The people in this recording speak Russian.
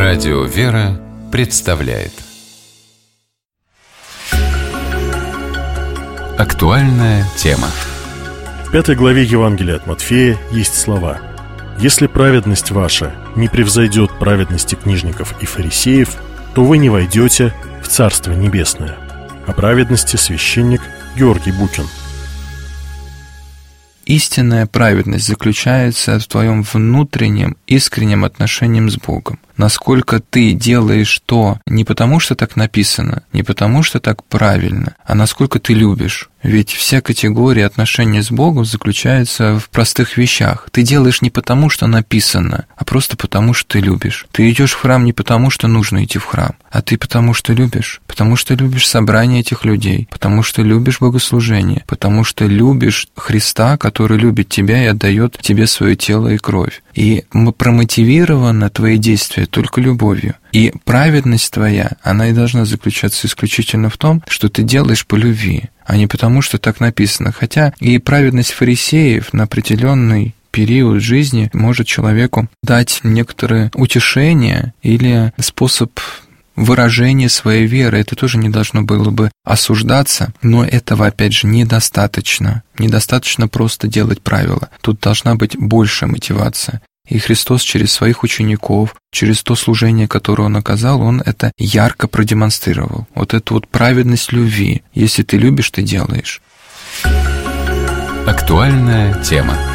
Радио «Вера» представляет актуальная тема. В 5 главе Евангелия от Матфея есть слова: «Если праведность ваша не превзойдет праведности книжников и фарисеев, то вы не войдете в Царство Небесное». О праведности священник Георгий Букин. Истинная праведность заключается в твоем внутреннем, искреннем отношении с Богом. Насколько ты делаешь то не потому, что так написано, не потому, что так правильно, а насколько ты любишь. Ведь вся категория отношения с Богом заключается в простых вещах. Ты делаешь не потому, что написано, а просто потому, что ты любишь. Ты идешь в храм не потому, что нужно идти в храм, а ты потому, что любишь собрание этих людей, потому что любишь богослужение, потому что любишь Христа, который любит тебя и отдает тебе свое тело и кровь. И промотивировано твои действия только любовью. И праведность твоя, она и должна заключаться исключительно в том, что ты делаешь по любви, а не потому, что так написано. Хотя и праведность фарисеев на определенный период жизни может человеку дать некоторое утешение или способ выражения своей веры. Это тоже не должно было бы осуждаться, но этого, опять же, недостаточно. Недостаточно просто делать правила. Тут должна быть большая мотивация. И Христос через своих учеников, через то служение, которое Он оказал, Он это ярко продемонстрировал. Вот эту вот праведность любви. Если ты любишь, ты делаешь. Актуальная тема.